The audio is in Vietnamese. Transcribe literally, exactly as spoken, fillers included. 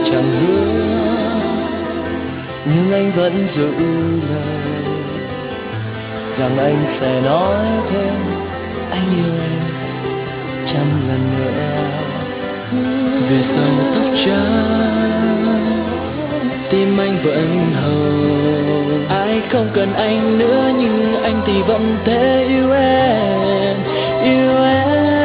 chẳng hứa nhưng anh vẫn giữ lời rằng anh sẽ nói thêm anh yêu em trăm lần nữa. Về sau tóc trắng tim anh vẫn hồng, ai không cần anh nữa nhưng anh thì vẫn thế yêu em, yêu em.